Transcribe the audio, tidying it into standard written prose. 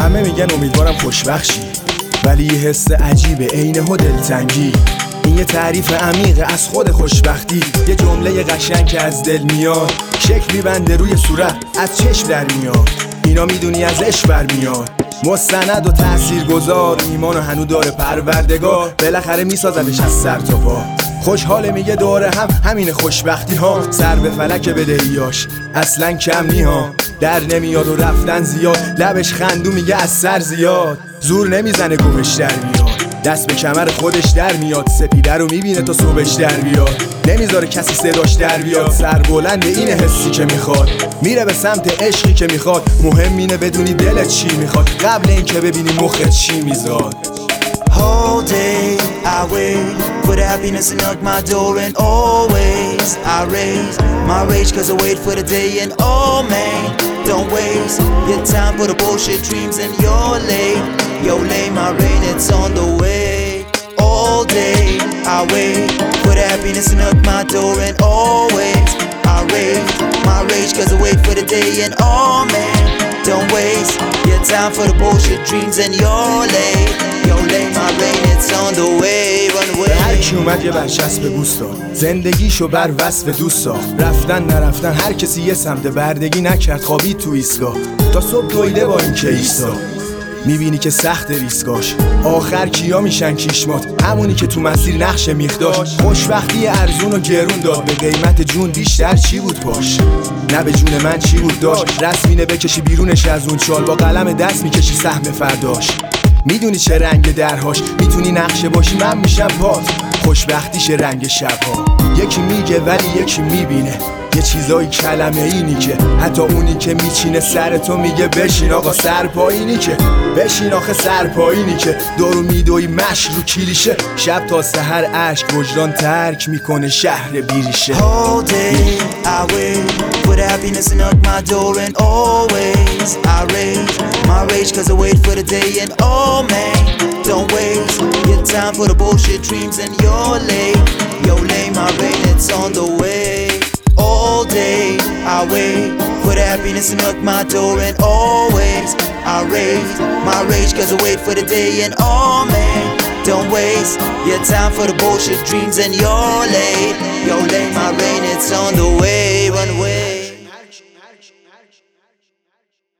همه میگن امیدوارم خوشبخت شی، ولی یه حس عجیبه عین دلتنگی. این یه تعریف عمیقه از خود خوشبختی، یه جمله قشنگ که از دل میاد، شکل میبنده روی صورت از چشم در میاد. اینا میدونی از عشق برمیاد، مستند و تاثیرگذار، ایمان و هنو داره پروردگار، بالاخره میسازدش از سر تا پا. خوشحاله میگه دوره همین خوشبختی ها، سر به فلک بدهیاش اصلا کم نیها. در نمیاد و رفتن زیاد، لبش خندو میگه از سر زیاد. زور نمیزنه گمش در میاد، دست به کمر خودش در میاد. سپیده رو میبینه تا صبحش در بیاد، نمیذاره کسی صداش در بیاد. سر بلند اینه حسی که میخواد، میره به سمت عشقی که میخواد. مهم اینه بدونی دلت چی میخواد، قبل این که ببینی مخت چی میزاد. Whole day I wait for the happiness to knock my door, and always I raise my rage cause I wait for the day. And oh man, don't waste your time for the bullshit dreams, and you're late. Yo, lay my rain, it's on the way. All day I wait for the happiness to knock my door, and always I raise my rage cause I wait for the day. And oh man, don't waste your time for the bullshit dreams, and you're late. Yo, lay my rain, it's on the way. Run away. هر کی اومد یه برچسب بوست داد، زندگیشو بر وصف دوست ساخت. رفتن نرفتن هر کسی یه سمت، بردگی نکرد خوابید تو ایستگاه. تا صبح دویده با این که ایستا، میبینی که سخت ریسکاش. آخر کیا میشن کیشمات، همونی که تو مسیر نقش میخ داشت. خوشبختی ارزون و گرون داد، به قیمت جون بیشتر چی بود پاش؟ نه به جون من چی بود داشت؟ رسمینه بکشی بیرونش از اون چال، با قلم دست میکشی سهم فرداش. میدونی چه رنگ درهاش، میتونی نقشه باشی من میشم پات. خوشبختیش رنگ شبها، یکی میگه ولی یکی میبینه. یه چیزایی کلمه اینی که حتی اونی که میچینه سر تو میگه بشین آقا سرپایینی که بشین آخه سرپایینی که دورو میدوی مشک رو کلیشه. شب تا سحر عشق وجدان ترک میکنه شهر بیریشه. All day I wait for the happiness to knock my door, and always I raise my rage cause I wait for the day. And oh man, don't waste your time for the bullshit dreams, and you're late. Yo, lay my rain, it's on the way. All day I wait for the happiness to knock my door, and always I raise my rage cause I wait for the day. And oh man, don't waste your time for the bullshit dreams, and you're late. Yo, lay my rain, it's on the way. Run away.